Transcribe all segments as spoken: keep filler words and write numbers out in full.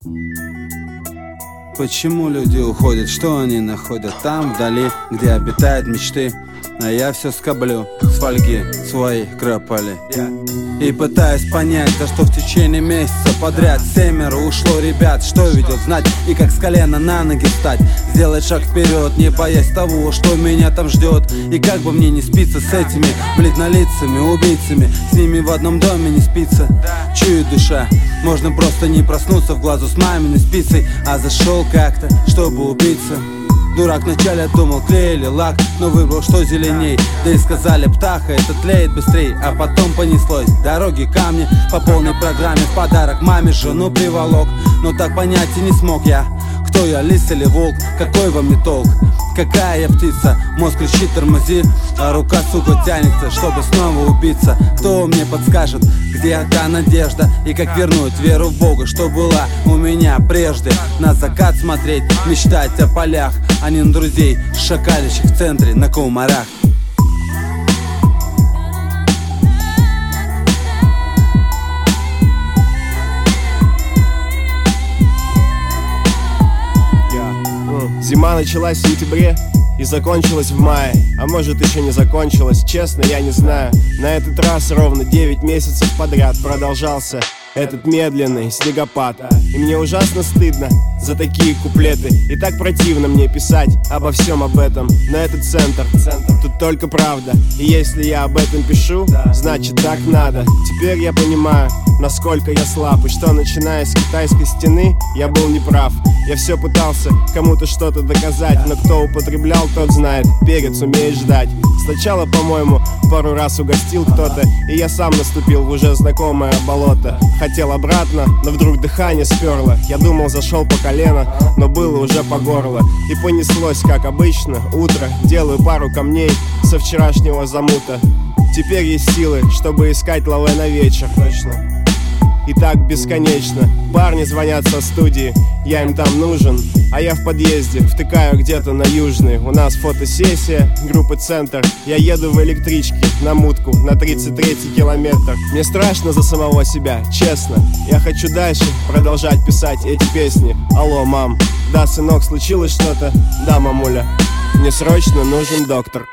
Почему люди уходят, что они находят там вдали, где обитают мечты? А я все скоблю с фольги свои кропали и пытаюсь понять, за что в течение месяца подряд семеро ушло ребят. Что ведет знать и как с колена на ноги встать, сделать шаг вперед, не боясь того, что меня там ждет. И как бы мне не спиться с этими бледнолицами убийцами, с ними в одном доме не спится. Чует душа, можно просто не проснуться в глазу с маминой спицей, а зашел как-то, чтобы убиться. Дурак вначале думал клей или лак, но выбрал, что зеленей. Да и сказали, птаха, это тлеет быстрей. А потом понеслось, дороги, камни по полной программе. В подарок маме жену приволок, но так понять и не смог я, кто я, лис или волк, какой во мне толк. Какая я птица, мозг кричит тормози, а рука, сука, тянется, чтобы снова убиться. Кто мне подскажет, где та надежда и как вернуть веру в Бога, что была у меня прежде? На закат смотреть, мечтать о полях, а не на друзей, шакалищих в центре на комарах. Зима началась в сентябре и закончилась в мае. А может еще не закончилась, честно я не знаю. На этот раз ровно девять месяцев подряд продолжался этот медленный снегопад. И мне ужасно стыдно за такие куплеты. И так противно мне писать обо всем об этом. Но этот центр, тут только правда. И если я об этом пишу, значит так надо. Теперь я понимаю, насколько я слаб, и что начиная с китайской стены я был неправ. Я все пытался кому-то что-то доказать, но кто употреблял, тот знает, перец умеет ждать. Сначала, по-моему, пару раз угостил кто-то, и я сам наступил в уже знакомое болото. Хотел обратно, но вдруг дыхание сперло. Я думал, зашел по колено, но было уже по горло. И понеслось, как обычно, утро. Делаю пару камней со вчерашнего замута. Теперь есть силы, чтобы искать лавэ на вечер. Точно. И так бесконечно. Парни звонят со студии, я им там нужен, а я в подъезде, втыкаю где-то на Южный. У нас фотосессия, группы «Центр». Я еду в электричке на мутку на тридцать третий километр. Мне страшно за самого себя, честно. Я хочу дальше продолжать писать эти песни. Алло, мам. Да, сынок, случилось что-то? Да, мамуля. Мне срочно нужен доктор.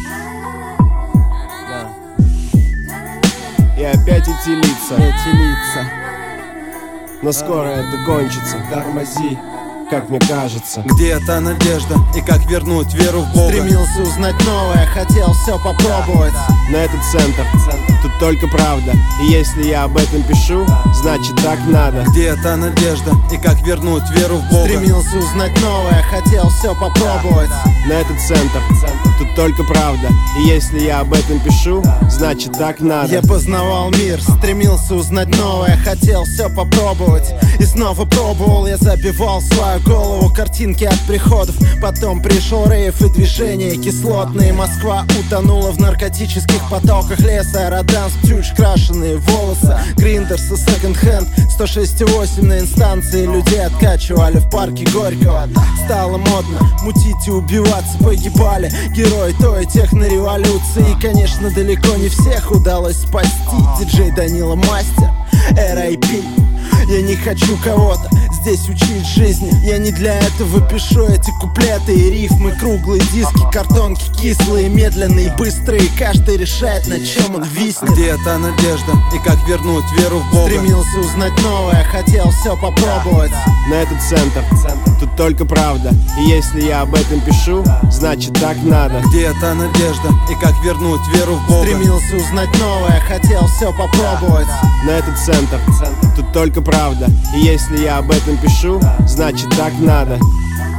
И опять эти лица, эти лица. Но скоро это кончится. Тормози, как мне кажется. Где та надежда и как вернуть веру в Бога? Стремился узнать новое, хотел все попробовать. На этот центр, тут только правда. И если я об этом пишу, значит так надо. Где та надежда и как вернуть веру в Бога? Стремился узнать новое, хотел все попробовать. На этот центр, тут только правда. И если я об этом пишу, значит так надо. Я познавал мир, стремился узнать новое, хотел все попробовать. И снова пробовал, я забивал свою голову картинки от приходов. Потом пришел рейв и движение кислотные. Москва утонула в наркотических потоках леса. Аэроданс, птюч, крашеные волосы, гриндерс и секонд-хенд. сто шесть и восемь на инстанции людей откачивали в парке Горького. Стало модно мутить и убиваться, погибали герои той технореволюции. И, конечно, далеко не всех удалось спасти. Диджей Данила Мастер, эр ай пи. Я не хочу кого-то здесь учить жизни. Я не для этого пишу эти куплеты и рифмы. Круглые диски, картонки кислые, медленные, быстрые. Каждый решает, на чем он виснет. Где та надежда и как вернуть веру в Бога? Стремился узнать новое, хотел все попробовать. На этот центр, тут только правда. И если я об этом пишу, значит так надо. Где та надежда и как вернуть веру в Бога? Стремился узнать новое, хотел все попробовать. На этот центр, тут только правда. И если я об этом пишу, значит так надо.